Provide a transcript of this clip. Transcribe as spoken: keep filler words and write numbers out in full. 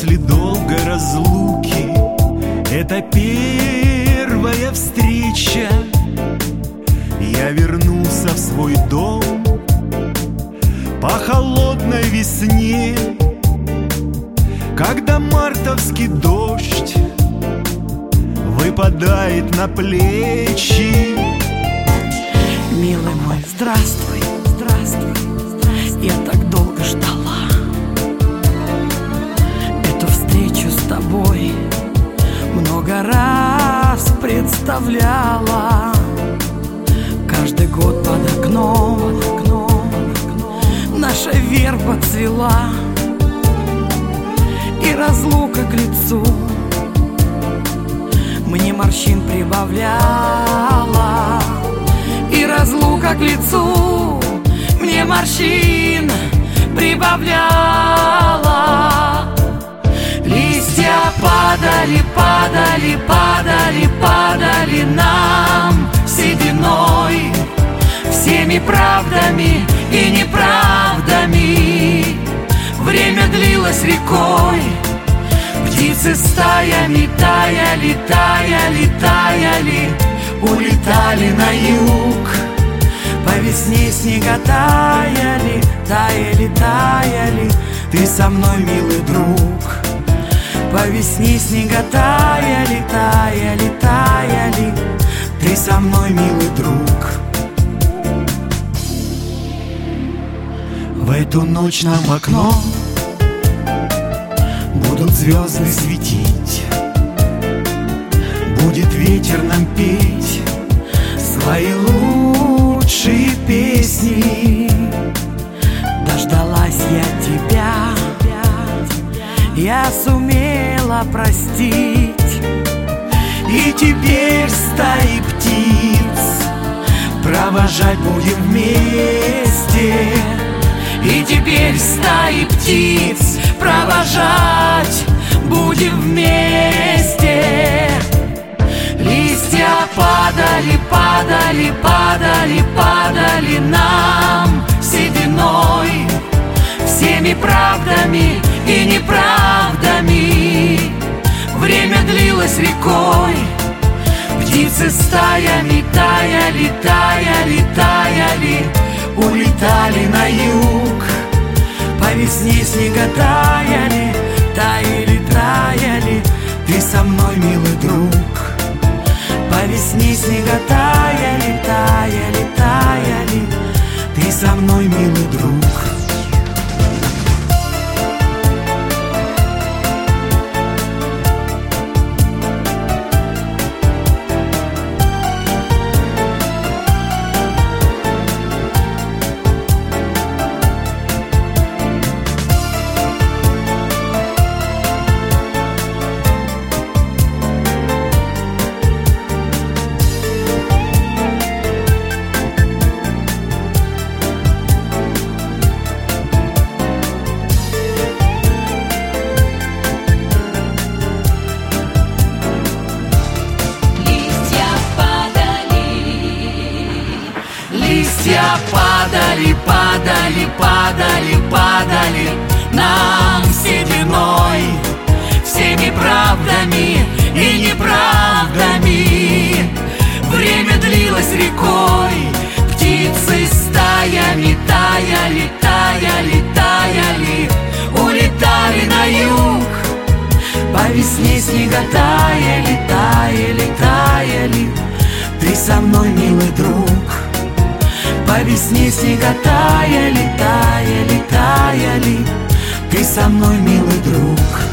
После долгой разлуки это первая встреча. Я вернулся в свой дом по холодной весне, когда мартовский дождь выпадает на плечи. Милый мой, здравствуй, здравствуй, здравствуй. Я так долго ждала эту встречу с тобой, много раз представляла. Каждый год под окном, под окном наша верба цвела, и разлука к лицу мне морщин прибавляла. И разлука к лицу мне морщин прибавляла. Листья падали, падали, падали, падали нам сединой, всеми правдами и неправдами. Время длилось рекой, птицы стаями таяли, таяли, таяли, улетали на юг. По весне снега таяли, таяли, таяли. Ты со мной, милый друг. По весне снега таяли, таяли, таяли. Ты со мной, милый друг. В эту ночь нам в окно будут звезды светить, будет ветер нам петь свои лучшие песни. Дождалась я тебя, я сумела простить, и теперь стаи птиц провожать будем вместе. И теперь стаи птиц провожать будем вместе. Листья падали, падали, падали, падали нам сединой, всеми правдами и неправдами. Время длилось рекой, птицы стаями таяли, таяли, таяли, улетали на юг. По весне снега таяли, таяли, таяли. Ты со мной, милый друг. По весне снега таяли, таяли, таяли. Ты со мной, милый друг. Листья падали, падали, падали, падали нам сединой, всеми правдами и неправдами. Время длилось рекой, птицы стаями таяли, таяли, таяли, улетали на юг. По весне снега таяли, таяли, таяли. Ты со мной, милый друг. По весне снега таяли, таяли, таяли. Ты со мной, милый друг.